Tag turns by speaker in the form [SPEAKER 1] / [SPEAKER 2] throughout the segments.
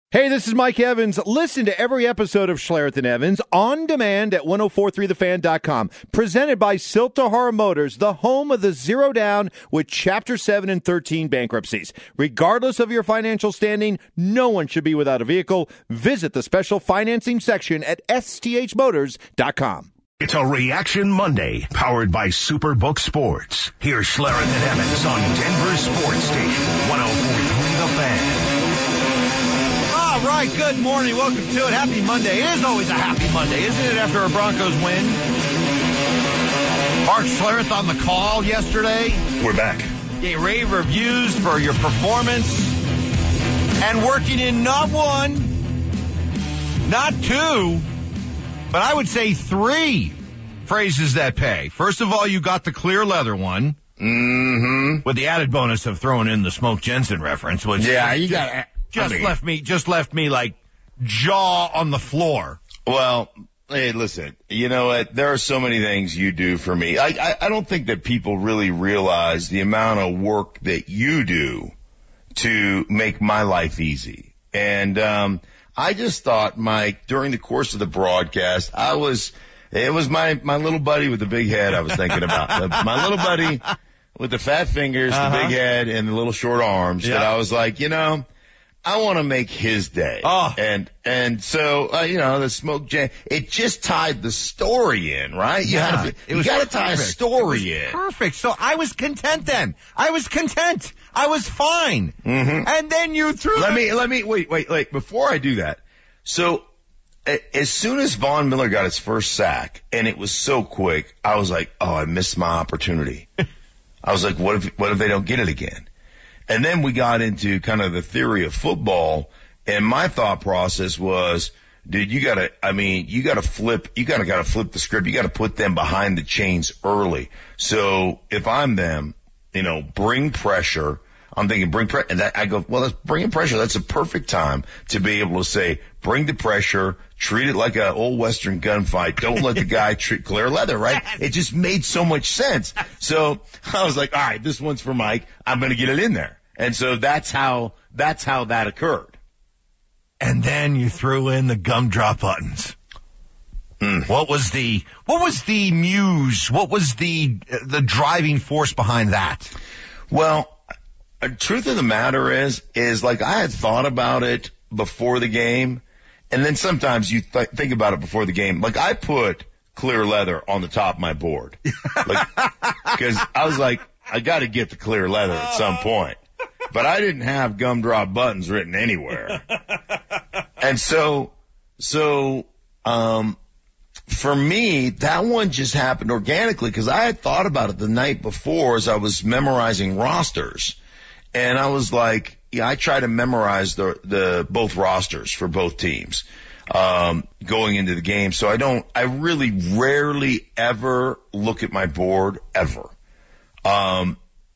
[SPEAKER 1] Hey, this is Mike Evans. Listen to every episode of Schlereth and Evans on demand at 1043thefan.com. Presented by Siltahara Motors, the home of the Zero Down with Chapter 7 and 13 bankruptcies. Regardless of your financial standing, no one should be without a vehicle. Visit the special financing section at sthmotors.com.
[SPEAKER 2] It's a Reaction Monday, powered by Superbook Sports. Here's Schlereth and Evans on Denver Sports Station, 1043 The Fan.
[SPEAKER 3] All right, good morning. Welcome to it. Happy Monday. It is always a happy Monday, isn't it, after a Broncos win? Mark Schlereth on the call yesterday.
[SPEAKER 2] We're back.
[SPEAKER 3] Gave rave reviews for your performance. And working in not one, not two, but I would say three phrases that pay. First of all, you got the clear leather one.
[SPEAKER 2] Mm-hmm.
[SPEAKER 3] With the added bonus of throwing in the Smoke Jensen reference, which left me like jaw on the floor.
[SPEAKER 4] Well, hey, listen, you know what? There are so many things you do for me. I don't think that people really realize the amount of work that you do to make my life easy. And I just thought, Mike, during the course of the broadcast, it was my little buddy with the big head I was thinking about. My little buddy with the fat fingers, the big head, and the little short arms that I was like, I want to make his day.
[SPEAKER 3] Oh.
[SPEAKER 4] And so, the Smoke Jam, it just tied the story in, right? You got to tie a story in.
[SPEAKER 3] Perfect. So I was content then. I was content. I was fine.
[SPEAKER 4] Mm-hmm.
[SPEAKER 3] And then you threw
[SPEAKER 4] Let me, wait, before I do that. So, as soon as Von Miller got his first sack, and it was so quick, I was like, oh, I missed my opportunity. I was like, what if they don't get it again? And then we got into kind of the theory of football, and my thought process was, dude, you gotta flip the script. You gotta put them behind the chains early. So if I'm them, bring pressure. I'm thinking bring pressure, and I go, well, that's bringing pressure. That's a perfect time to be able to say, bring the pressure, treat it like an old Western gunfight. Don't let the guy clear leather, right? It just made so much sense. So I was like, all right, this one's for Mike. I'm going to get it in there. And so that's how that occurred.
[SPEAKER 3] And then you threw in the gumdrop buttons. What was the muse? What was the driving force behind that?
[SPEAKER 4] Well, the truth of the matter is like I had thought about it before the game, and then sometimes you think about it before the game. Like I put clear leather on the top of my board, because I was like, I got to get the clear leather at some point, but I didn't have gumdrop buttons written anywhere, and so for me, that one just happened organically because I had thought about it the night before as I was memorizing rosters. And I was like, I try to memorize the both rosters for both teams, going into the game. So I really rarely ever look at my board ever. So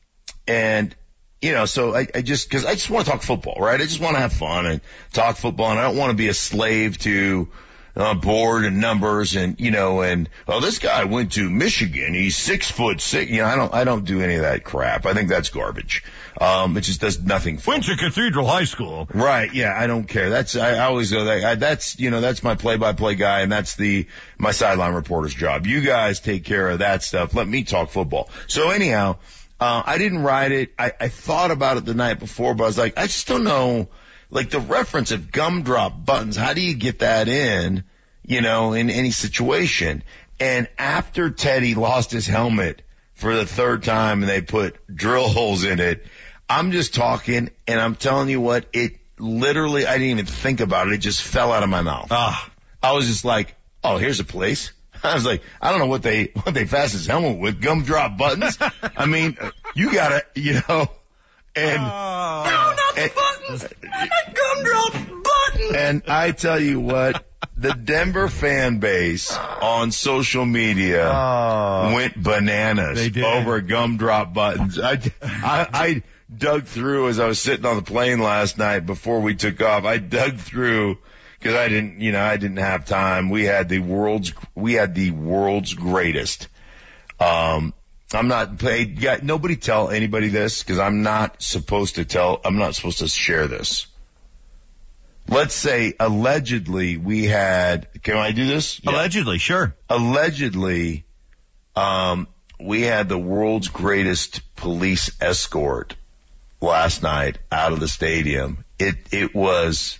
[SPEAKER 4] I just want to talk football, right? I just want to have fun and talk football, and I don't want to be a slave to board and numbers and this guy went to Michigan. He's 6'6". I don't do any of that crap. I think that's garbage. It just does nothing for
[SPEAKER 3] Went to Cathedral High School.
[SPEAKER 4] Right. Yeah. I don't care. I always go that's my play-by-play guy, and that's my sideline reporter's job. You guys take care of that stuff. Let me talk football. So anyhow, I didn't write it. I thought about it the night before, but I was like, I just don't know. Like the reference of gumdrop buttons, how do you get that in any situation? And after Teddy lost his helmet for the third time and they put drill holes in it, I'm just talking, and I'm telling you what, it literally, I didn't even think about it. It just fell out of my mouth. I was just like, oh, here's a place. I was like, I don't know what they fasten his helmet with, gumdrop buttons. I mean, you gotta, and
[SPEAKER 3] no, not the buttons. Gumdrop buttons.
[SPEAKER 4] And I tell you what, the Denver fan base on social media went bananas over gumdrop buttons. I dug through as I was sitting on the plane last night before we took off. I dug through because I didn't have time. We had the world's greatest. I'm not paid. Nobody tell anybody this because I'm not supposed to share this. let's say allegedly we had, can I do this?
[SPEAKER 3] Yeah. Allegedly, sure.
[SPEAKER 4] Allegedly, we had the world's greatest police escort last night out of the stadium. It was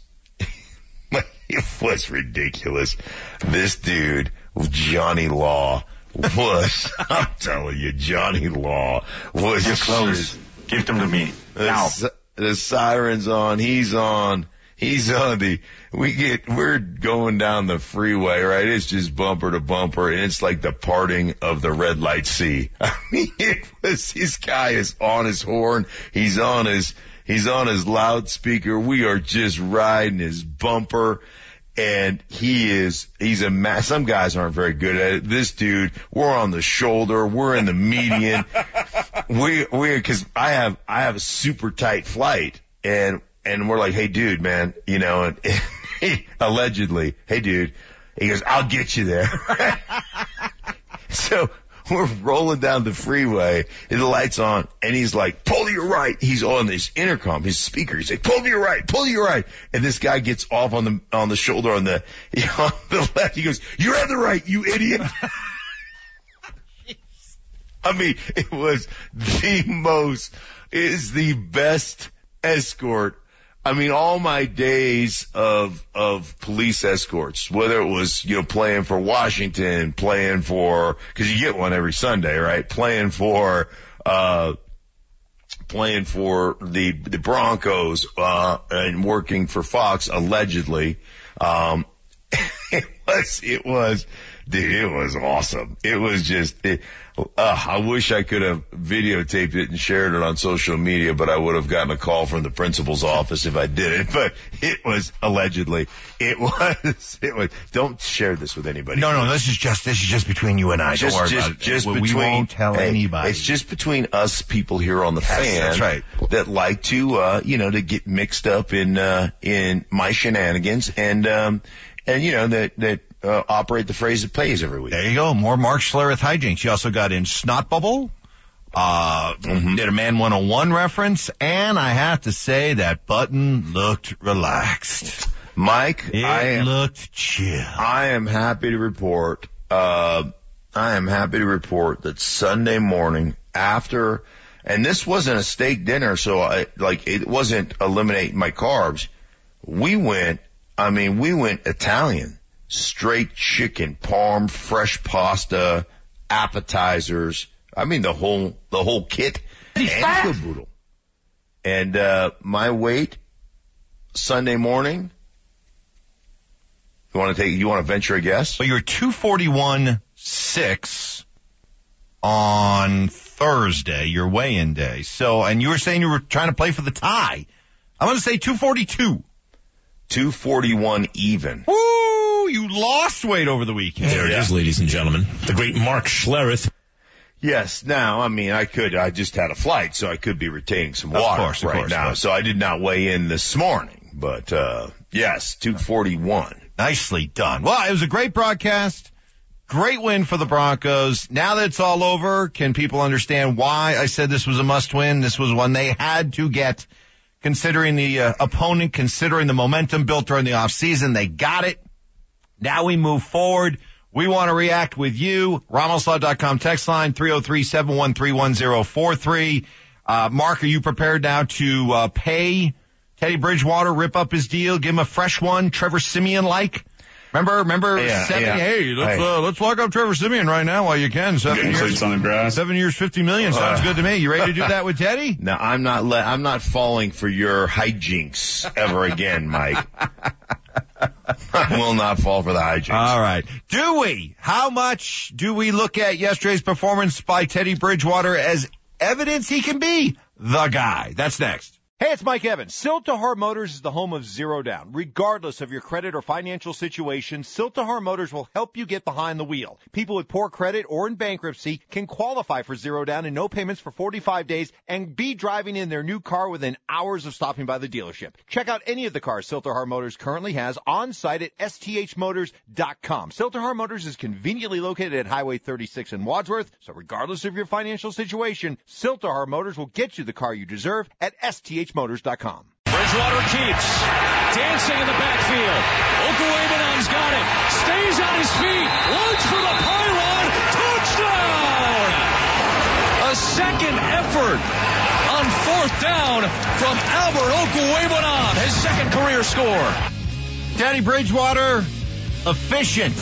[SPEAKER 4] ridiculous. This dude, Johnny Law, I'm telling you, Johnny Law was.
[SPEAKER 5] You're close. Give them to me. Now.
[SPEAKER 4] The siren's on. He's on we're going down the freeway, right? It's just bumper to bumper, and it's like the parting of the red light sea. I mean, this guy is on his horn. He's on his loudspeaker. We are just riding his bumper. And he's some guys aren't very good at it. This dude, we're on the shoulder, we're in the median. Cause I have a super tight flight and we're like, hey dude, man, and allegedly, hey dude, he goes, I'll get you there. So we're rolling down the freeway, and the light's on, and he's like, pull to your right. He's on this intercom, his speaker. He's like, pull to your right, pull to your right. And this guy gets off on the shoulder on the left. He goes, you're on the right, you idiot. I mean, it is the best escort. I mean, all my days of police escorts, whether it was, playing for Washington, cause you get one every Sunday, right? Playing for the Broncos, and working for Fox, allegedly. It was awesome. It was just, I wish I could have videotaped it and shared it on social media, but I would have gotten a call from the principal's office if I did it. But it was allegedly. It was. Don't share this with anybody.
[SPEAKER 3] No. This is just between you and I. Don't worry about it. We won't tell anybody.
[SPEAKER 4] It's just between us people here on the fan.
[SPEAKER 3] That's right.
[SPEAKER 4] That like to, to get mixed up in my shenanigans and that operate the phrase that pays every week.
[SPEAKER 3] There you go. More Mark Schlereth hijinks. You also got in Snot Bubble, did a Man 101 reference, and I have to say that Button looked relaxed.
[SPEAKER 4] Mike,
[SPEAKER 3] it looked chill.
[SPEAKER 4] I am happy to report, that Sunday morning after, and this wasn't a steak dinner, so it wasn't eliminating my carbs. We went Italian. Straight chicken, parm, fresh pasta, appetizers. I mean, the whole kit. And caboodle. And, my weight Sunday morning. You want to venture a guess?
[SPEAKER 3] Well, you were 241.6 on Thursday, your weigh-in day. So, and you were saying you were trying to play for the tie. I'm going to say 242.
[SPEAKER 4] 241 even.
[SPEAKER 3] Woo! You lost weight over the weekend.
[SPEAKER 6] There it is, ladies and gentlemen. The great Mark Schlereth.
[SPEAKER 4] Yes. Now, I mean, I just had a flight, so I could be retaining some water
[SPEAKER 3] of course,
[SPEAKER 4] now. So I did not weigh in this morning. But, yes, 241.
[SPEAKER 3] Nicely done. Well, it was a great broadcast. Great win for the Broncos. Now that it's all over, can people understand why I said this was a must-win? This was one they had to get, considering the opponent, considering the momentum built during the offseason. They got it. Now we move forward. We want to react with you. RamosLaw.com text line 303-713-1043. Mark, are you prepared now to pay Teddy Bridgewater, rip up his deal, give him a fresh one, Trevor Siemian-like? Remember?
[SPEAKER 4] Yeah.
[SPEAKER 3] Hey, let's lock up Trevor Siemian right now while you can. 7 years
[SPEAKER 5] on the grass.
[SPEAKER 3] 7 years, $50 million. Sounds good to me. You ready to do that with Teddy?
[SPEAKER 4] No, I'm not falling for your hijinks ever again, Mike. I will not fall for the hijinks.
[SPEAKER 3] All right. Do we? How much do we look at yesterday's performance by Teddy Bridgewater as evidence he can be the guy? That's next.
[SPEAKER 1] Hey, it's Mike Evans. Siltahar Motors is the home of Zero Down. Regardless of your credit or financial situation, Siltahar Motors will help you get behind the wheel. People with poor credit or in bankruptcy can qualify for Zero Down and no payments for 45 days and be driving in their new car within hours of stopping by the dealership. Check out any of the cars Siltahar Motors currently has on site at sthmotors.com. Siltahar Motors is conveniently located at Highway 36 in Wadsworth, so regardless of your financial situation, Siltahar Motors will get you the car you deserve at sthmotors.com.
[SPEAKER 7] Bridgewater Bridgewater keeps. Dancing in the backfield. Okuebanam's got it. Stays on his feet. Looks for the pylon. Touchdown! A second effort on fourth down from Albert Okuebanam. His second career score.
[SPEAKER 3] Teddy Bridgewater, efficient,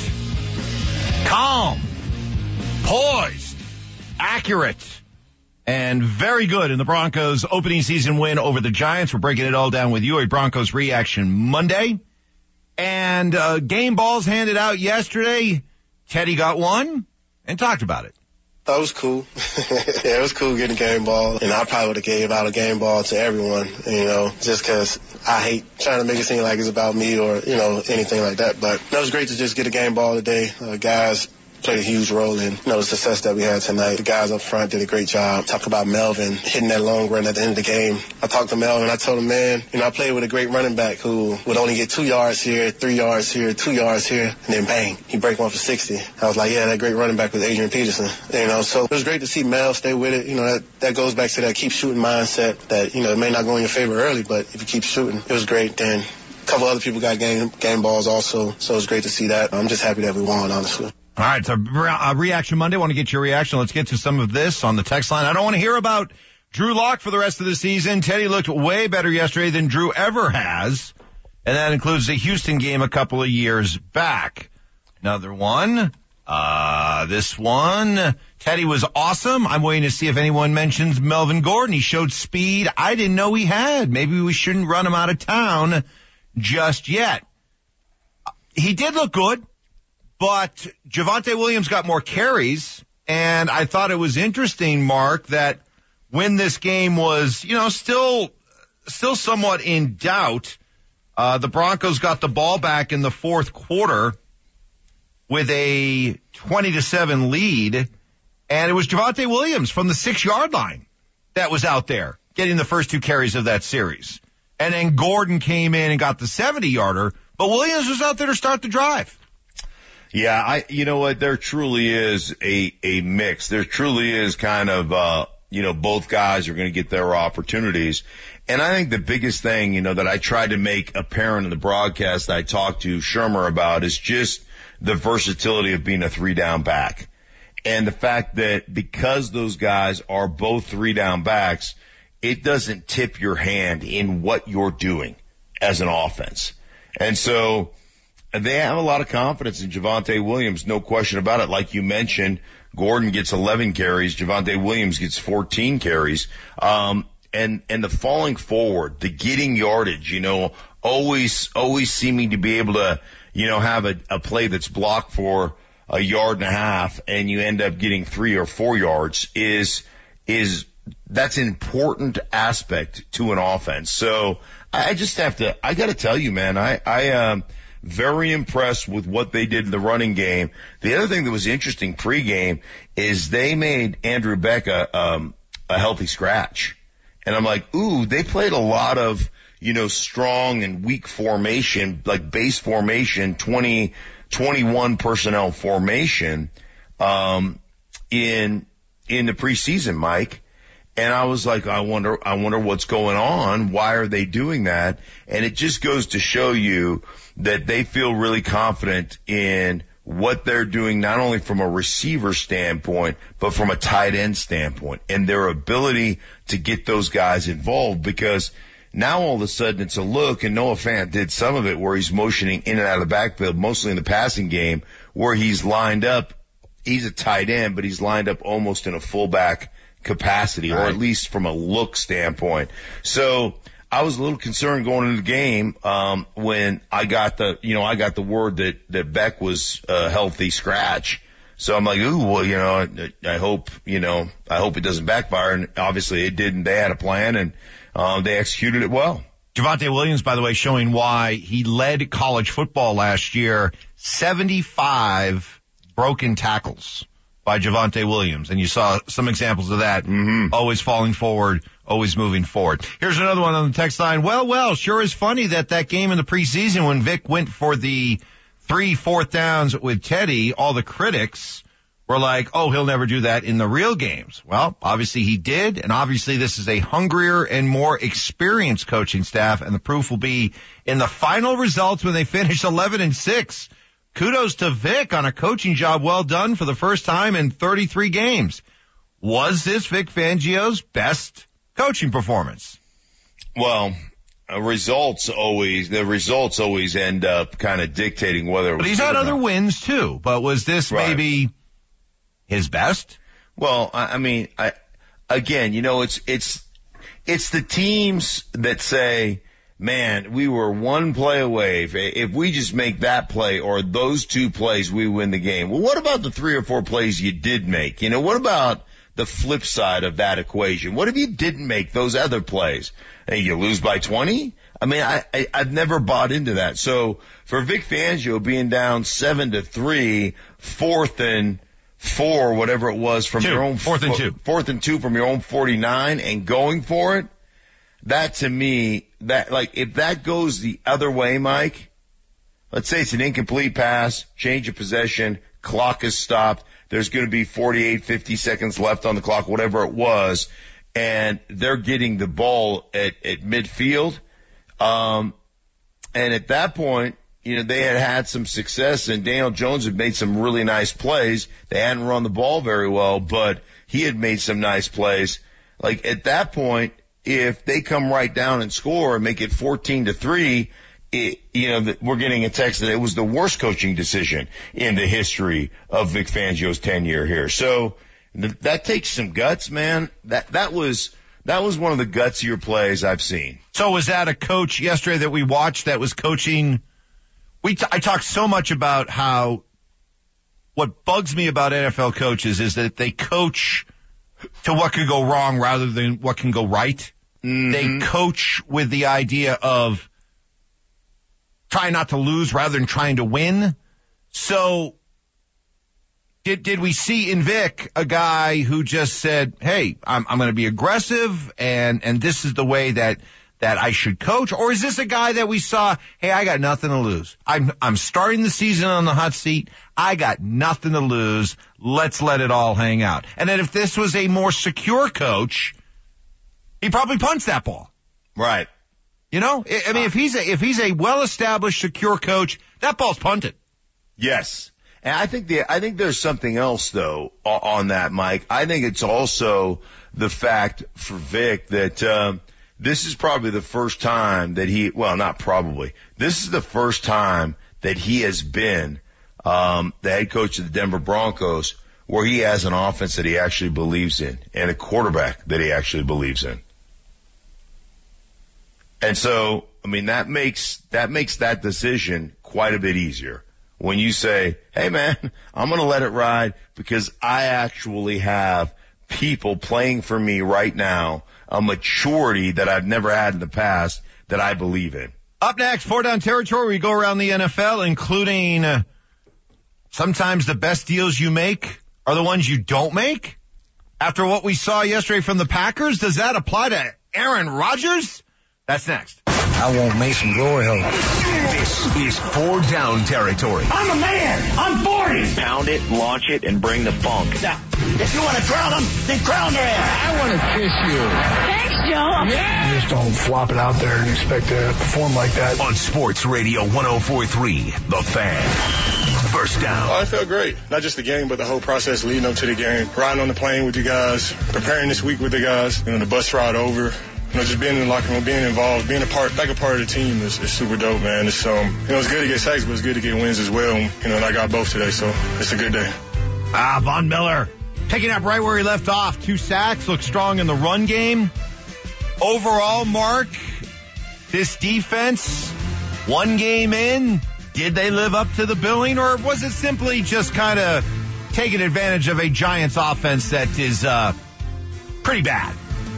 [SPEAKER 3] calm, poised, accurate, and very good in the Broncos' opening season win over the Giants. We're breaking it all down with you, a Broncos Reaction Monday. And game balls handed out yesterday. Teddy got one and talked about it.
[SPEAKER 8] That was cool. Yeah, it was cool getting a game ball. And I probably would have gave out a game ball to everyone, just because I hate trying to make it seem like it's about me or, anything like that. But it was great to just get a game ball today. Guys played a huge role in, the success that we had tonight. The guys up front did a great job. Talk about Melvin hitting that long run at the end of the game. I talked to Melvin. I told him, man, I played with a great running back who would only get 2 yards here, 3 yards here, 2 yards here, and then bang, he break one for 60. I was like, yeah, that great running back was Adrian Peterson. So it was great to see Mel stay with it. That goes back to that keep shooting mindset that, it may not go in your favor early, but if you keep shooting, it was great. Then a couple other people got game balls also, so it was great to see that. I'm just happy that we won, honestly.
[SPEAKER 3] All right, so Reaction Monday. I want to get your reaction. Let's get to some of this on the text line. I don't want to hear about Drew Lock for the rest of the season. Teddy looked way better yesterday than Drew ever has, and that includes the Houston game a couple of years back. Another one. This one. Teddy was awesome. I'm waiting to see if anyone mentions Melvin Gordon. He showed speed I didn't know he had. Maybe we shouldn't run him out of town just yet. He did look good. But Javonte Williams got more carries, and I thought it was interesting, Mark, that when this game was, still somewhat in doubt, the Broncos got the ball back in the fourth quarter with a 20-7 lead, and it was Javonte Williams from the 6-yard line that was out there getting the first 2 carries of that series. And then Gordon came in and got the 70-yarder, but Williams was out there to start the drive.
[SPEAKER 4] Yeah, you know what? There truly is a mix. There truly is kind of, both guys are going to get their opportunities. And I think the biggest thing, that I tried to make apparent in the broadcast I talked to Shermer about is just the versatility of being a 3-down back. And the fact that because those guys are both 3-down backs, it doesn't tip your hand in what you're doing as an offense. And so, they have a lot of confidence in Javonte Williams, no question about it. Like you mentioned, Gordon gets 11 carries, Javonte Williams gets 14 carries. And the falling forward, the getting yardage, always seeming to be able to, have a play that's blocked for a yard and a half and you end up getting 3 or 4 yards that's an important aspect to an offense. So I got to tell you, man, I very impressed with what they did in the running game. The other thing that was interesting pregame is they made Andrew Beck a healthy scratch. And I'm like, ooh, they played a lot of, strong and weak formation, like base formation, 21 personnel formation, in the preseason, Mike. And I was like, I wonder what's going on. Why are they doing that? And it just goes to show you that they feel really confident in what they're doing, not only from a receiver standpoint, but from a tight end standpoint, and their ability to get those guys involved, because now all of a sudden it's a look, and Noah Fant did some of it where he's motioning in and out of the backfield, mostly in the passing game, where he's lined up. He's a tight end, but he's lined up almost in a fullback capacity, or at least from a look standpoint. So I was a little concerned going into the game when I got the word that Beck was a healthy scratch. So I'm like, ooh, well, I hope it doesn't backfire. And obviously it didn't. They had a plan, and they executed it well.
[SPEAKER 3] Javonte Williams, by the way, showing why he led college football last year, 75 broken tackles by Javonte Williams. And you saw some examples of that. Mm-hmm. Always falling forward, always moving forward. Here's another one on the text line. Well, sure is funny that game in the preseason when Vic went for the 3 4th downs with Teddy, all the critics were like, oh, he'll never do that in the real games. Well, obviously he did, and obviously this is a hungrier and more experienced coaching staff, and the proof will be in the final results when they finish 11-6. Kudos to Vic on a coaching job well done for the first time in 33 games. Was this Vic Fangio's best coaching performance?
[SPEAKER 4] Well, the results always end up kind of dictating whether it was.
[SPEAKER 3] But he's had other wins too. But was this maybe his best?
[SPEAKER 4] Well, I mean, again, it's the teams that say, man, we were one play away. If we just make that play or those two plays, we win the game. Well, what about the 3 or 4 plays you did make? What about the flip side of that equation? What if you didn't make those other plays? Hey, you lose by 20? I mean, I've never bought into that. So for Vic Fangio being down 7-3, 4th and 4, whatever it was from your own 4th and 2 from your own 49 and going for it, that to me, that like if that goes the other way, Mike, let's say it's an incomplete pass, change of possession, clock is stopped, there's going to be 48, 50 seconds left on the clock, whatever it was, and they're getting the ball at midfield. And at that point, they had some success, and Daniel Jones had made some really nice plays. They hadn't run the ball very well, but he had made some nice plays. Like at that point, if they come right down and score and make it 14-3, we're getting a text that it was the worst coaching decision in the history of Vic Fangio's tenure here. So that takes some guts, man. That was one of the gutsier plays I've seen.
[SPEAKER 3] So was that a coach yesterday that we watched that was coaching? I talk so much about how what bugs me about NFL coaches is that they coach to what could go wrong rather than what can go right. Mm-hmm. They coach with the idea of trying not to lose rather than trying to win. So did we see in Vic a guy who just said, hey, I'm going to be aggressive and this is the way that I should coach? Or is this a guy that we saw, hey, I got nothing to lose. I'm starting the season on the hot seat. I got nothing to lose. Let's let it all hang out. And then if this was a more secure coach, he probably punts that ball.
[SPEAKER 4] Right.
[SPEAKER 3] I mean, if he's a well-established, secure coach, that ball's punted.
[SPEAKER 4] Yes. And I think there's something else though on that, Mike. I think it's also the fact for Vic that, this is probably the first time that this is the first time that he has been, the head coach of the Denver Broncos where he has an offense that he actually believes in and a quarterback that he actually believes in. And so, I mean, that makes that decision quite a bit easier when you say, hey man, I'm going to let it ride because I actually have people playing for me right now, a maturity that I've never had in the past that I believe in.
[SPEAKER 3] Up next, 4 Down Territory, we go around the NFL, including sometimes the best deals you make are the ones you don't make. After what we saw yesterday from the Packers, does that apply to Aaron Rodgers? That's next.
[SPEAKER 9] I want Mason Glory hole.
[SPEAKER 2] This is 4 Down Territory.
[SPEAKER 10] I'm a man. I'm 40.
[SPEAKER 11] Pound it, launch it, and bring the funk.
[SPEAKER 10] Now, if you want to crown them, then crown their ass.
[SPEAKER 9] I want to kiss you.
[SPEAKER 12] Thanks, Joe.
[SPEAKER 10] Yeah.
[SPEAKER 9] Just don't flop it out there and expect to perform like that.
[SPEAKER 2] On Sports Radio 104.3, The Fan. First down.
[SPEAKER 8] Oh, I felt great. Not just the game, but the whole process leading up to the game. Riding on the plane with you guys, preparing this week with the guys, the bus ride over. Just being in the locker room, being involved, being a part of the team is super dope, man. It's it's good to get sacks, but it's good to get wins as well. And I got both today, so it's a good day.
[SPEAKER 3] Von Miller picking up right where he left off. 2 sacks, looks strong in the run game. Overall, Mark, this defense, 1 game in, did they live up to the billing, or was it simply just kind of taking advantage of a Giants offense that is pretty bad?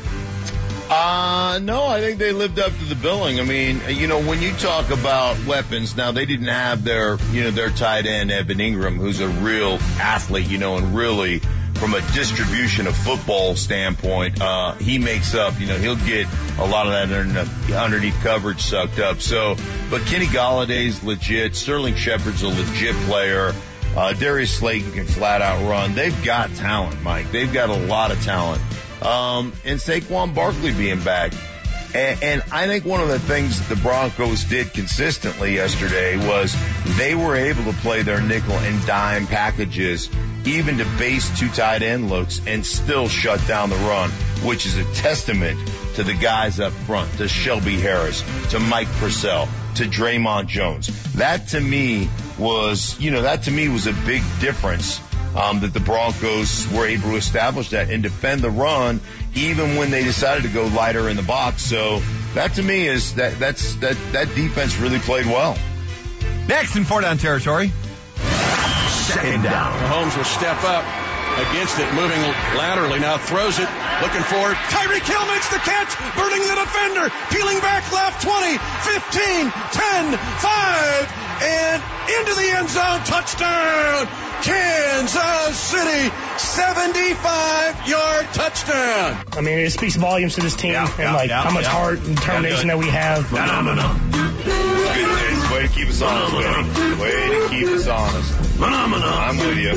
[SPEAKER 4] No, I think they lived up to the billing. I mean, when you talk about weapons, now they didn't have their tight end, Evan Ingram, who's a real athlete, and really from a distribution of football standpoint, he makes up, he'll get a lot of that underneath coverage sucked up. So, but Kenny Galladay's legit. Sterling Shepard's a legit player. Darius Slayton can flat out run. They've got talent, Mike. They've got a lot of talent. And Saquon Barkley being back. And I think one of the things the Broncos did consistently yesterday was they were able to play their nickel and dime packages, even to base 2 tight end looks, and still shut down the run, which is a testament to the guys up front, to Shelby Harris, to Mike Purcell, to Draymond Jones. That to me was a big difference. That the Broncos were able to establish that and defend the run even when they decided to go lighter in the box. So that to me is that defense really played well.
[SPEAKER 1] Next in 4-down territory.
[SPEAKER 2] Second down.
[SPEAKER 12] Mahomes will step up against it, moving laterally, now throws it, looking forward. Tyreek Hill makes the catch, burning the defender, peeling back left, 20, 15, 10, 5, and into the end zone, touchdown! Kansas City, 75-yard touchdown.
[SPEAKER 13] I mean, it speaks volumes to this team and how much heart and determination that we have.
[SPEAKER 4] Phenomenal. It's way to keep us honest, baby. Way to keep us honest. Phenomenal. I'm with you.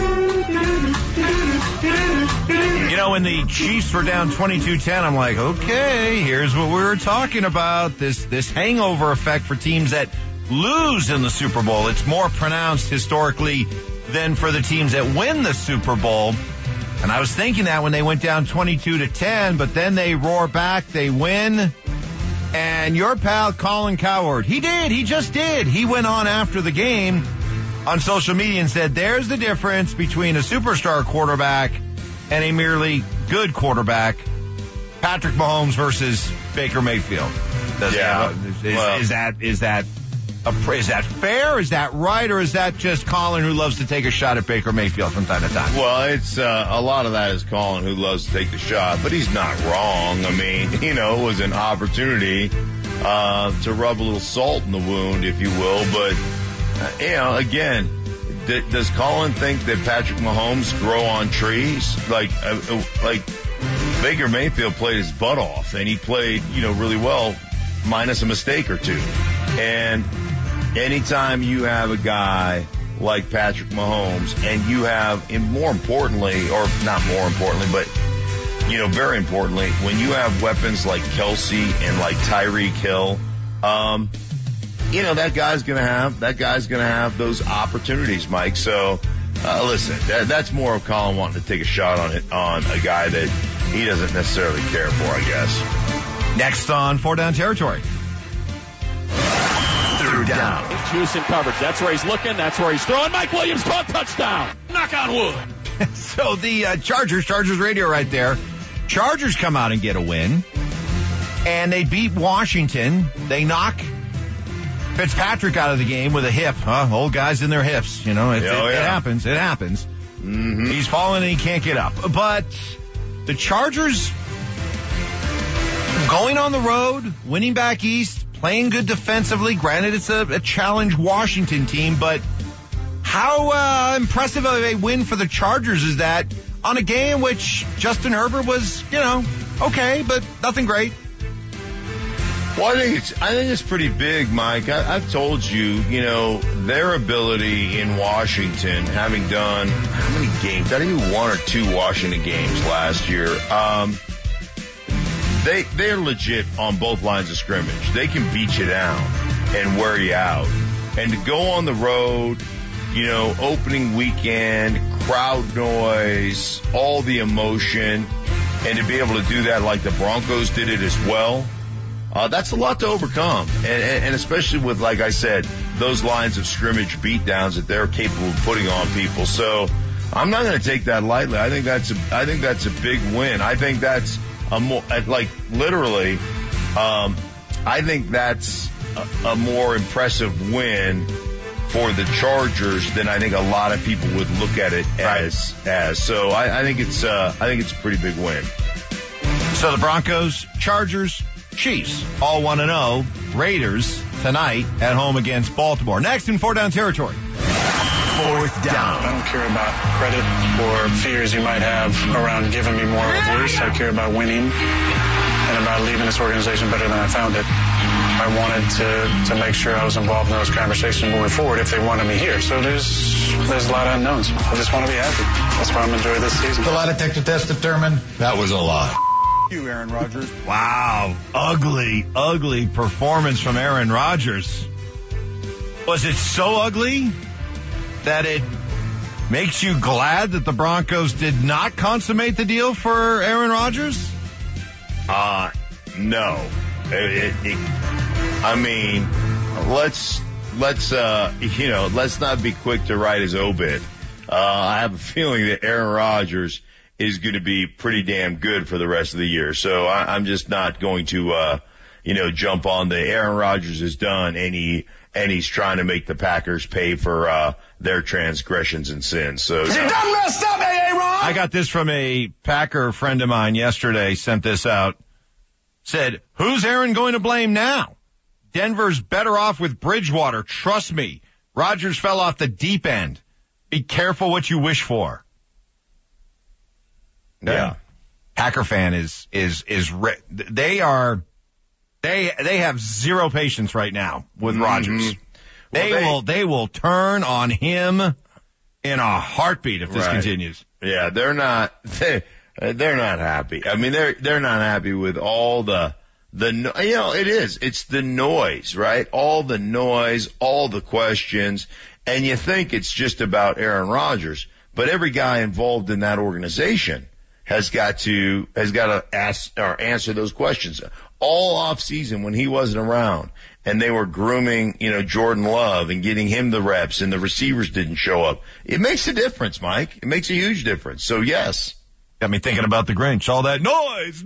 [SPEAKER 3] You know, when the Chiefs were down 22-10, I'm like, okay, here's what we were talking about. This hangover effect for teams that lose in the Super Bowl. It's more pronounced historically than for the teams that win the Super Bowl. And I was thinking that when they went down 22-10, but then they roar back, they win. And your pal Colin Cowherd, he just did. He went on after the game on social media and said, there's the difference between a superstar quarterback and a merely good quarterback. Patrick Mahomes versus Baker Mayfield. Is that fair? Is that right? Or is that just Colin who loves to take a shot at Baker Mayfield from time to time?
[SPEAKER 4] Well, it's a lot of that is Colin who loves to take the shot, but he's not wrong. I mean, it was an opportunity to rub a little salt in the wound, if you will. But, again, does Colin think that Patrick Mahomes grow on trees? Like Baker Mayfield played his butt off, and he played, really well, minus a mistake or two. And anytime you have a guy like Patrick Mahomes, and you have, and more importantly, or not more importantly, but, very importantly, when you have weapons like Kelsey and like Tyreek Hill, that guy's going to have those opportunities, Mike. So, listen, that's more of Colin wanting to take a shot on a guy that he doesn't necessarily care for, I guess.
[SPEAKER 3] Next on 4-down territory.
[SPEAKER 2] Third down.
[SPEAKER 7] It's Juice in coverage. That's where he's looking. That's where he's throwing. Mike Williams caught touchdown. Knock on wood.
[SPEAKER 3] So the Chargers radio right there. Chargers come out and get a win. And they beat Washington. They knock Fitzpatrick out of the game with a hip. Old guys in their hips. It happens. It happens.
[SPEAKER 4] Mm-hmm.
[SPEAKER 3] He's fallen and he can't get up. But the Chargers going on the road, winning back east, playing good defensively. Granted, it's a challenge Washington team, but how impressive of a win for the Chargers is that on a game in which Justin Herbert was, okay, but nothing great?
[SPEAKER 4] Well, I think it's pretty big, Mike. I've told you, their ability in Washington, having done how many games? I think 1 or 2 Washington games last year. They're legit on both lines of scrimmage. They can beat you down and wear you out. And to go on the road, opening weekend, crowd noise, all the emotion, and to be able to do that like the Broncos did it as well, that's a lot to overcome. And especially with, like I said, those lines of scrimmage beatdowns that they're capable of putting on people. So I'm not going to take that lightly. I think that's a big win. I think that's I think that's a more impressive win for the Chargers than I think a lot of people would look at it as. So I think it's a pretty big win.
[SPEAKER 3] So the Broncos, Chargers, Chiefs, all 1-0. Raiders tonight at home against Baltimore. Next in 4-down territory.
[SPEAKER 2] Fourth down.
[SPEAKER 9] I don't care about credit or fears you might have around giving me more of a voice. I care about winning and about leaving this organization better than I found it. I wanted to make sure I was involved in those conversations moving forward if they wanted me here. So there's a lot of unknowns. I just want to be happy. That's why I'm enjoying this season.
[SPEAKER 14] The lie detector test determined
[SPEAKER 6] that was a lie.
[SPEAKER 3] You, Aaron Rodgers. Wow. Ugly performance from Aaron Rodgers. Was it so ugly that it makes you glad that the Broncos did not consummate the deal for Aaron Rodgers?
[SPEAKER 4] No. I mean, let's not be quick to write his obit. I have a feeling that Aaron Rodgers is going to be pretty damn good for the rest of the year. So I'm just not going to, jump on the Aaron Rodgers is done and he's trying to make the Packers pay for, their transgressions and sins. So
[SPEAKER 10] you done messed up, A.A. Ron?
[SPEAKER 3] I got this from a Packer friend of mine yesterday, sent this out. Said, who's Aaron going to blame now? Denver's better off with Bridgewater. Trust me. Rodgers fell off the deep end. Be careful what you wish for. Yeah. Packer fan they have zero patience right now with Rodgers. They will turn on him in a heartbeat if this continues.
[SPEAKER 4] Yeah, they're not happy. I mean, they're not happy with all it's the noise, right? All the noise, all the questions, and you think it's just about Aaron Rodgers, but every guy involved in that organization has got to ask or answer those questions. All off season when he wasn't around and they were grooming, Jordan Love and getting him the reps and the receivers didn't show up. It makes a difference, Mike. It makes a huge difference. So yes.
[SPEAKER 3] Got me thinking about the Grinch. All that noise.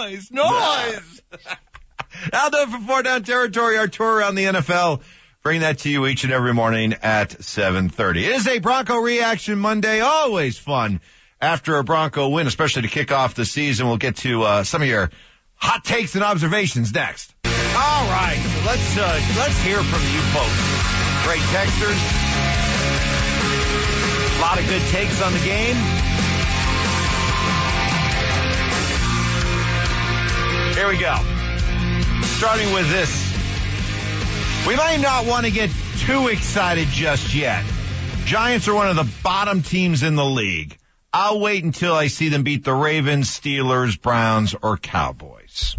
[SPEAKER 3] I'll do it for 4 Down Territory, our tour around the NFL. Bring that to you each and every morning at 7:30. It is a Bronco Reaction Monday. Always fun after a Bronco win, especially to kick off the season. We'll get to some of your hot takes and observations next. All right, let's hear from you folks. Great texters. A lot of good takes on the game. Here we go. Starting with this. We might not want to get too excited just yet. Giants are one of the bottom teams in the league. I'll wait until I see them beat the Ravens, Steelers, Browns, or Cowboys.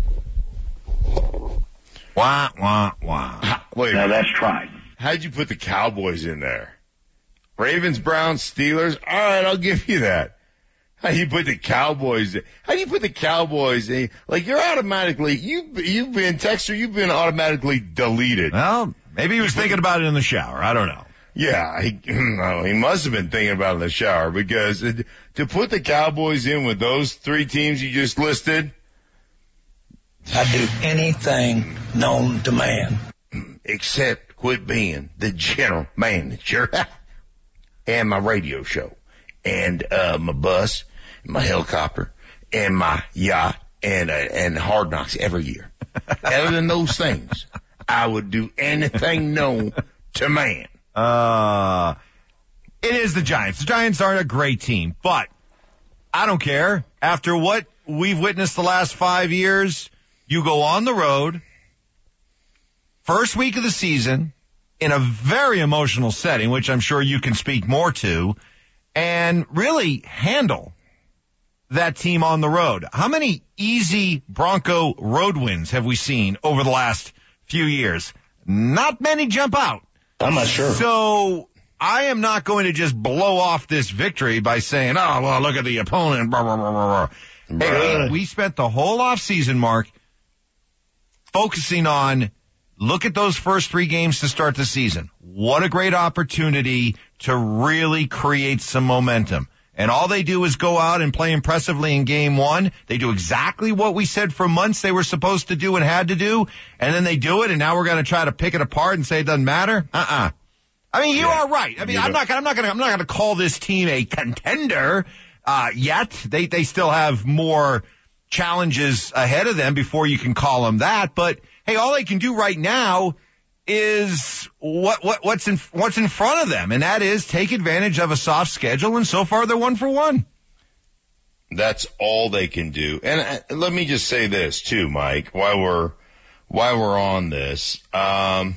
[SPEAKER 3] Wah, wah, wah.
[SPEAKER 4] Wait,
[SPEAKER 10] now that's trying.
[SPEAKER 4] How'd you put the Cowboys in there? Ravens, Browns, Steelers? All right, I'll give you that. How do you put the Cowboys in? How do you put the Cowboys in? Like, you're automatically, you've been automatically deleted.
[SPEAKER 3] Well, maybe he was thinking about it in the shower. I don't know.
[SPEAKER 4] Yeah, he must have been thinking about it in the shower because to put the Cowboys in with those 3 teams you just listed.
[SPEAKER 10] I'd do anything known to man.
[SPEAKER 4] Except quit being the general manager and my radio show and my bus, my helicopter and my yacht and Hard Knocks every year. Other than those things, I would do anything known to man.
[SPEAKER 3] It is the Giants. The Giants aren't a great team, but I don't care. After what we've witnessed the last 5 years, you go on the road, first week of the season, in a very emotional setting, which I'm sure you can speak more to, and really handle that team on the road. How many easy Bronco road wins have we seen over the last few years? Not many jump out.
[SPEAKER 10] I'm not sure.
[SPEAKER 3] So I am not going to just blow off this victory by saying, oh, well, look at the opponent. Blah, blah, blah, blah, blah. Hey, we spent the whole offseason, Mark, focusing on look at those first 3 games to start the season. What a great opportunity to really create some momentum. And all they do is go out and play impressively in game 1. They do exactly what we said for months they were supposed to do and had to do. And then they do it. And now we're going to try to pick it apart and say it doesn't matter. I mean, you are right. I mean, I'm not going to call this team a contender, yet. They still have more challenges ahead of them before you can call them that. But hey, all they can do right now is what's in front of them, and that is take advantage of a soft schedule, and so far they're 1 for 1.
[SPEAKER 4] That's all they can do. And let me just say this too, Mike, while while we're on this, man,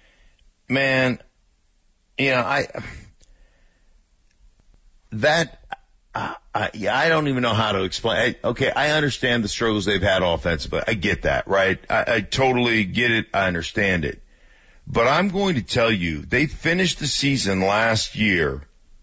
[SPEAKER 4] I don't even know how to explain. I understand the struggles they've had offensively. I get that, right? I totally get it. I understand it. But I'm going to tell you, they finished the season last year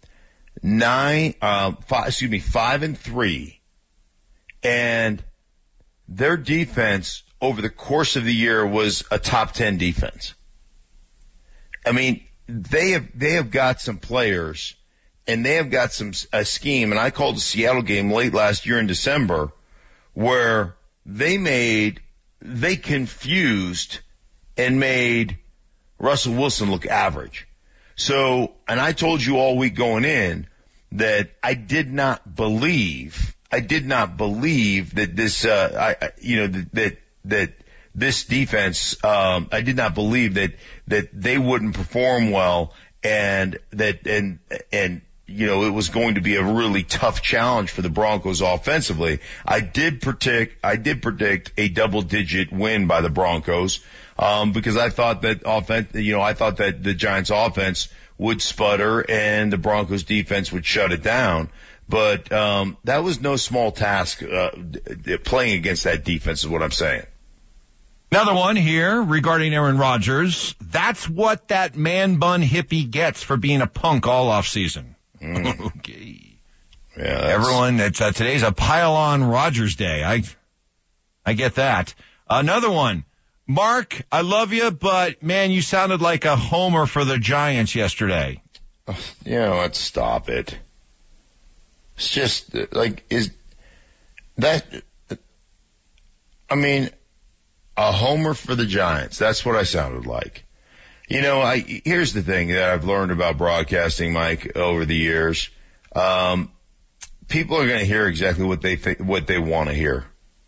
[SPEAKER 4] 5-3, and their defense over the course of the year was a top 10 defense. I mean, they have got some players, and they have got a scheme, and I called the Seattle game late last year in December, where they confused and made Russell Wilson look average. So, and I told you all week going in that I did not believe that this, that this defense, I did not believe that they wouldn't perform well, and it was going to be a really tough challenge for the Broncos offensively. I did predict a double-digit win by the Broncos, because I thought that the Giants offense would sputter and the Broncos defense would shut it down. But, that was no small task, playing against that defense is what I'm saying.
[SPEAKER 3] Another one here regarding Aaron Rodgers. That's what that man bun hippie gets for being a punk all off season. Okay.
[SPEAKER 4] Yeah.
[SPEAKER 3] Everyone, today's a pile-on Rodgers day. I get that. Another one. Mark, I love you, but man, you sounded like a homer for the Giants yesterday.
[SPEAKER 4] Let's stop it. It's just a homer for the Giants. That's what I sounded like. Here's the thing that I've learned about broadcasting, Mike, over the years. People are going to hear exactly what they want to hear.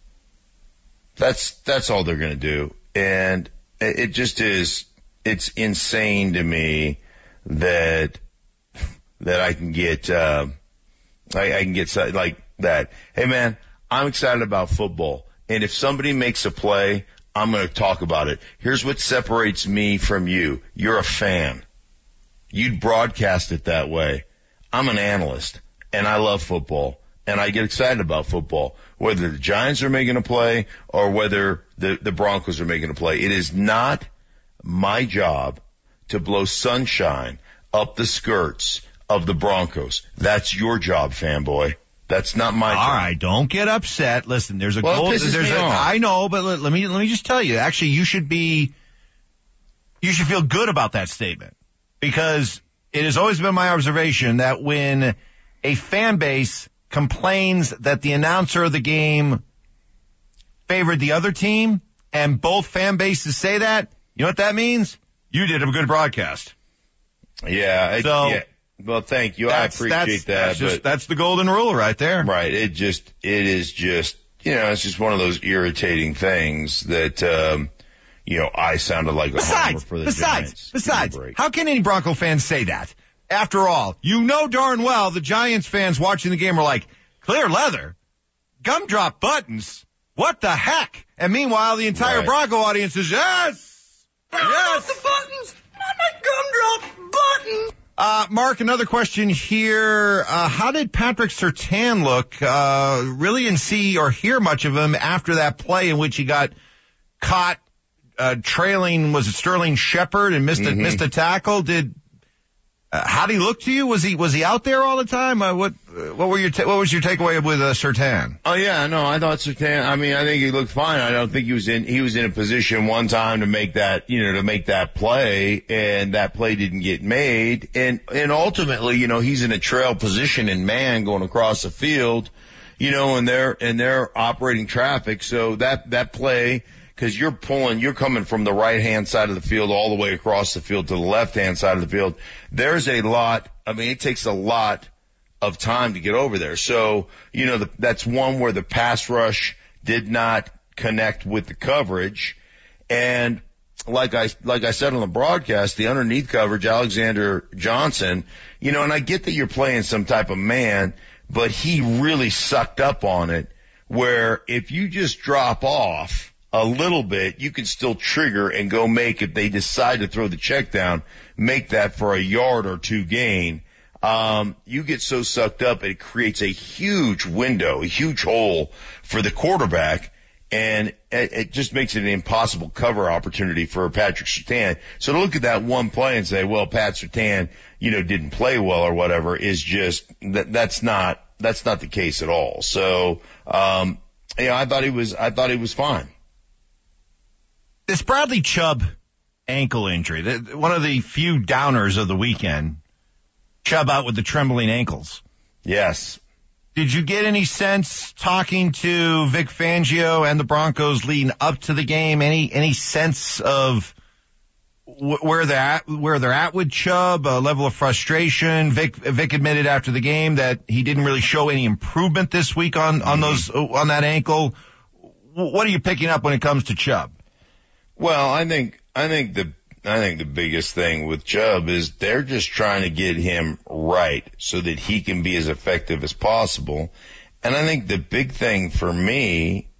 [SPEAKER 4] That's all they're going to do. And it just is, it's insane to me that I can get, I can get like that. Hey man, I'm excited about football. And if somebody makes a play, I'm going to talk about it. Here's what separates me from you. You're a fan. You'd broadcast it that way. I'm an analyst, and I love football, and I get excited about football, whether the Giants are making a play or whether the Broncos are making a play. It is not my job to blow sunshine up the skirts of the Broncos. That's your job, fanboy. That's not my job.
[SPEAKER 3] All right, don't get upset. Listen, there's a goal. I know, but let me just tell you. Actually, you should feel good about that statement, because it has always been my observation that when a fan base complains that the announcer of the game favored the other team, and both fan bases say that, you know what that means? You did a good broadcast.
[SPEAKER 4] Yeah. Yeah. Well, thank you. I appreciate that.
[SPEAKER 3] That's the golden rule right there.
[SPEAKER 4] Right. It is just, it's just one of those irritating things that, I sounded like a homer for the Giants.
[SPEAKER 3] Besides, how can any Bronco fans say that? After all, darn well the Giants fans watching the game were like, clear leather, gumdrop buttons, what the heck? And meanwhile, the entire Bronco audience is, yes, the buttons, not my gumdrop buttons. Mark, another question here. How did Patrick Surtain look? Really didn't see or hear much of him after that play in which he got caught trailing. Was it Sterling Shepard and missed a tackle? How did he look to you? Was he out there all the time? What was your takeaway with Surtain?
[SPEAKER 4] Oh yeah, no, I thought Surtain. I think he looked fine. I don't think he was in a position one time to make that play, and that play didn't get made. And ultimately, he's in a trail position in man going across the field, and they're operating traffic. So that play, because you're coming from the right-hand side of the field all the way across the field to the left-hand side of the field. There's a lot, it takes a lot of time to get over there. So, that's one where the pass rush did not connect with the coverage. And like I said on the broadcast, the underneath coverage, Alexander Johnson, and I get that you're playing some type of man, but he really sucked up on it, where if you just drop off a little bit, you can still trigger and go make, if they decide to throw the check down, make that for a yard or two gain. You get so sucked up, it creates a huge window, a huge hole for the quarterback, and it just makes it an impossible cover opportunity for Patrick Surtain. So to look at that one play and say, well, Pat Surtain, didn't play well or whatever, is just, that's not the case at all. So, I thought he was fine.
[SPEAKER 3] This Bradley Chubb ankle injury, one of the few downers of the weekend, Chubb out with the trembling ankles.
[SPEAKER 4] Yes.
[SPEAKER 3] Did you get any sense talking to Vic Fangio and the Broncos leading up to the game? Any sense of where they're at with Chubb, a level of frustration? Vic admitted after the game that he didn't really show any improvement this week on that ankle. What are you picking up when it comes to Chubb?
[SPEAKER 4] Well, I think the biggest thing with Chubb is they're just trying to get him right so that he can be as effective as possible. And I think the big thing for me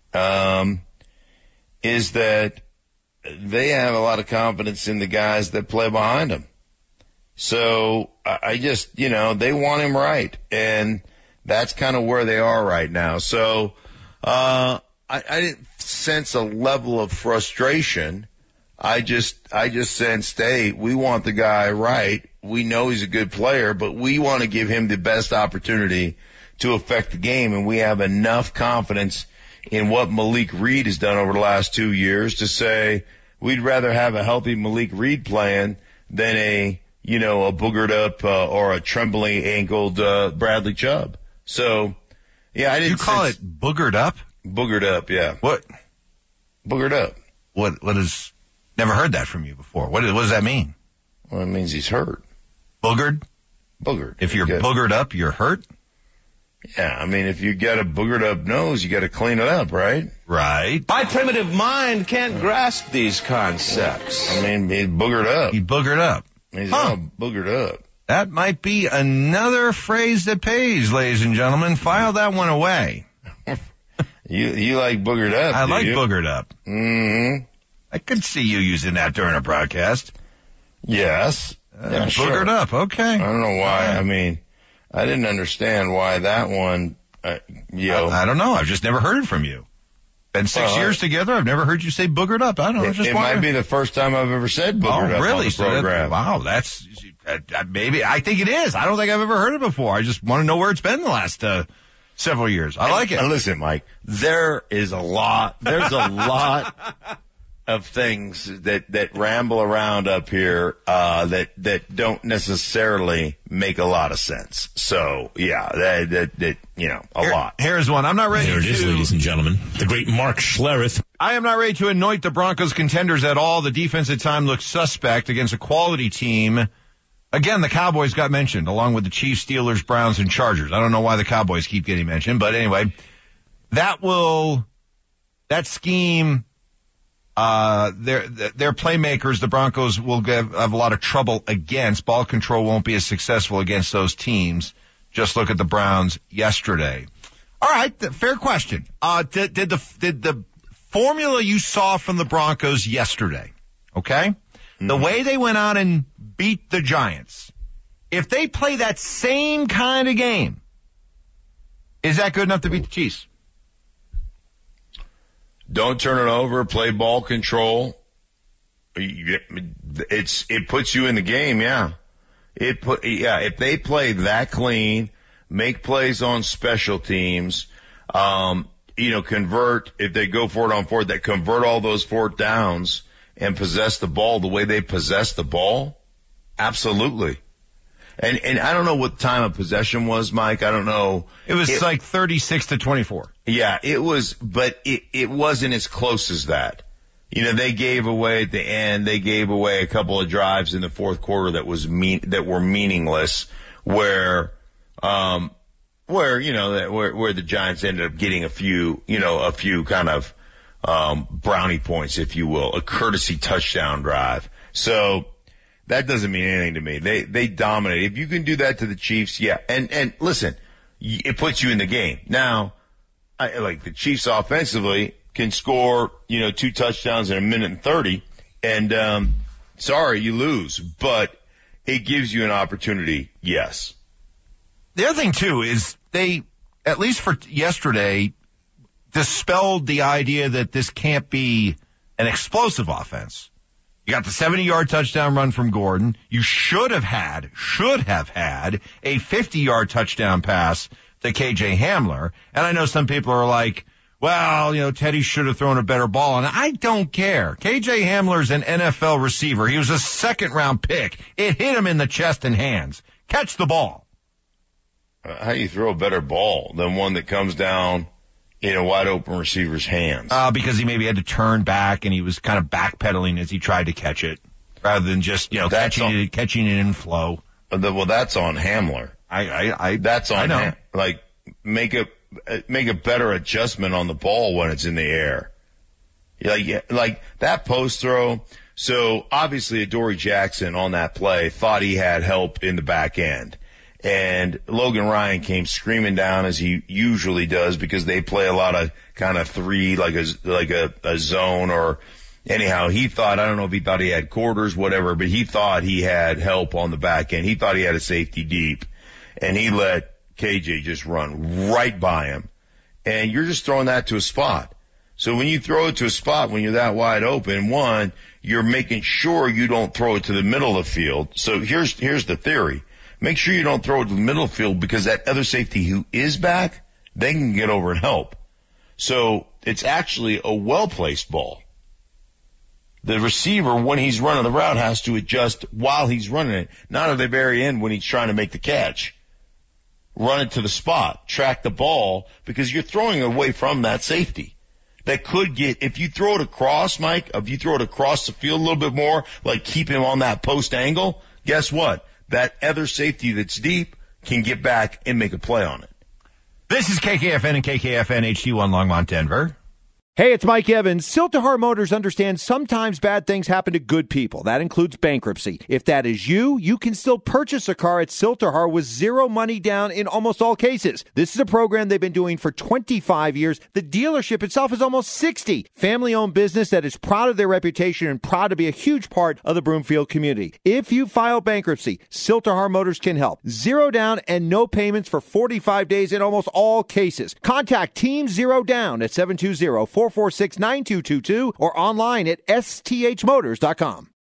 [SPEAKER 4] is that they have a lot of confidence in the guys that play behind him. So I just, they want him right. And that's kind of where they are right now. So I didn't sense a level of frustration. I just sensed, hey, we want the guy right. We know he's a good player, but we want to give him the best opportunity to affect the game. And we have enough confidence in what Malik Reed has done over the last 2 years to say we'd rather have a healthy Malik Reed playing than a boogered up, or a trembling ankled, Bradley Chubb. So, yeah, I didn't.
[SPEAKER 3] You call it boogered up?
[SPEAKER 4] Boogered up, yeah.
[SPEAKER 3] What?
[SPEAKER 4] Boogered up.
[SPEAKER 3] What is? Never heard that from you before. What does that mean?
[SPEAKER 4] Well, it means he's hurt.
[SPEAKER 3] Boogered?
[SPEAKER 4] Boogered.
[SPEAKER 3] If you're boogered up, you're hurt?
[SPEAKER 4] Yeah, I mean, if you got a boogered up nose, you got to clean it up, right?
[SPEAKER 3] Right.
[SPEAKER 14] My primitive mind can't grasp these concepts.
[SPEAKER 4] I mean, he's boogered up.
[SPEAKER 3] He boogered up.
[SPEAKER 4] He's all boogered up.
[SPEAKER 3] That might be another phrase that pays, ladies and gentlemen. File that one away.
[SPEAKER 4] You like boogered up,
[SPEAKER 3] I like
[SPEAKER 4] you?
[SPEAKER 3] Boogered up.
[SPEAKER 4] Mm-hmm.
[SPEAKER 3] I could see you using that during a broadcast.
[SPEAKER 4] Yes. Yeah,
[SPEAKER 3] Boogered
[SPEAKER 4] sure.
[SPEAKER 3] up, okay.
[SPEAKER 4] I don't know why. I mean, I didn't understand why that one,
[SPEAKER 3] I don't know. I've just never heard it from you. Been 6 years together. I've never heard you say boogered up. I don't know.
[SPEAKER 4] It might be the first time I've ever said boogered up
[SPEAKER 3] really?
[SPEAKER 4] on the program.
[SPEAKER 3] Wow, that's maybe. I think it is. I don't think I've ever heard it before. I just want to know where it's been the last several years. I like it.
[SPEAKER 4] And listen, Mike, there's a lot of things that ramble around up here, that don't necessarily make a lot of sense. So yeah, a lot.
[SPEAKER 3] Here's one. I'm not ready
[SPEAKER 6] There it is, ladies and gentlemen. The great Mark Schlereth.
[SPEAKER 3] I am not ready to anoint the Broncos contenders at all. The defense at time looks suspect against a quality team. Again, the Cowboys got mentioned, along with the Chiefs, Steelers, Browns, and Chargers. I don't know why the Cowboys keep getting mentioned, but anyway, that scheme, their playmakers, the Broncos will have a lot of trouble against. Ball control won't be as successful against those teams. Just look at the Browns yesterday. All right, fair question. Did the formula you saw from the Broncos yesterday, okay? The way they went out and beat the Giants, if they play that same kind of game, is that good enough to beat the Chiefs?
[SPEAKER 4] Don't turn it over, play ball control. It puts you in the game, yeah. If they play that clean, make plays on special teams, convert, if they go for it on fourth, that convert all those fourth downs and possess the ball the way they possess the ball? Absolutely. And I don't know what time of possession was, Mike. I don't know.
[SPEAKER 3] It was like 36-24.
[SPEAKER 4] Yeah, it was, but it wasn't as close as that. They gave away at the end, they gave away a couple of drives in the fourth quarter that were meaningless, where the Giants ended up getting a few kind of brownie points, if you will, a courtesy touchdown drive. So that doesn't mean anything to me. They dominate. If you can do that to the Chiefs, yeah. And listen, it puts you in the game. Now, like the Chiefs offensively can score, 2 touchdowns in a minute and 30, and sorry, you lose, but it gives you an opportunity, yes.
[SPEAKER 3] The other thing, too, is they, at least for yesterday, dispelled the idea that this can't be an explosive offense. You got the 70-yard touchdown run from Gordon. You should have had a 50-yard touchdown pass to KJ Hamler. And I know some people are like, well, Teddy should have thrown a better ball. And I don't care. KJ Hamler's an NFL receiver. He was a second-round pick. It hit him in the chest and hands. Catch the ball.
[SPEAKER 4] How do you throw a better ball than one that comes down in a wide-open receiver's hands?
[SPEAKER 3] Because he maybe had to turn back, and he was kind of backpedaling as he tried to catch it, rather than just, catching it in flow.
[SPEAKER 4] Well, that's on Hamler. That's on him. Like, make a better adjustment on the ball when it's in the air. Like that post throw. So, obviously, Adoree Jackson on that play thought he had help in the back end. And Logan Ryan came screaming down, as he usually does, because they play a lot of kind of 3, like a zone, or anyhow, he thought, I don't know if he thought he had quarters, whatever, but he thought he had help on the back end. He thought he had a safety deep, and he let KJ just run right by him. And you're just throwing that to a spot. So when you throw it to a spot, when you're that wide open, one, you're making sure you don't throw it to the middle of the field. So here's the theory. Make sure you don't throw it to the middle field, because that other safety who is back, they can get over and help. So it's actually a well-placed ball. The receiver, when he's running the route, has to adjust while he's running it, not at the very end when he's trying to make the catch. Run it to the spot, track the ball, because you're throwing it away from that safety. That could get, if you throw it across, Mike, if you throw it across the field a little bit more, like keep him on that post angle, guess what? That other safety that's deep can get back and make a play on it.
[SPEAKER 3] This is KKFN and KKFN HD1 Longmont, Denver.
[SPEAKER 1] Hey, it's Mike Evans. Siltahar Motors understands sometimes bad things happen to good people. That includes bankruptcy. If that is you, you can still purchase a car at Siltahar with zero money down in almost all cases. This is a program they've been doing for 25 years. The dealership itself is almost 60. Family-owned business that is proud of their reputation and proud to be a huge part of the Broomfield community. If you file bankruptcy, Siltahar Motors can help. Zero down and no payments for 45 days in almost all cases. Contact Team Zero Down at 720-446-9222 or online at sthmotors.com.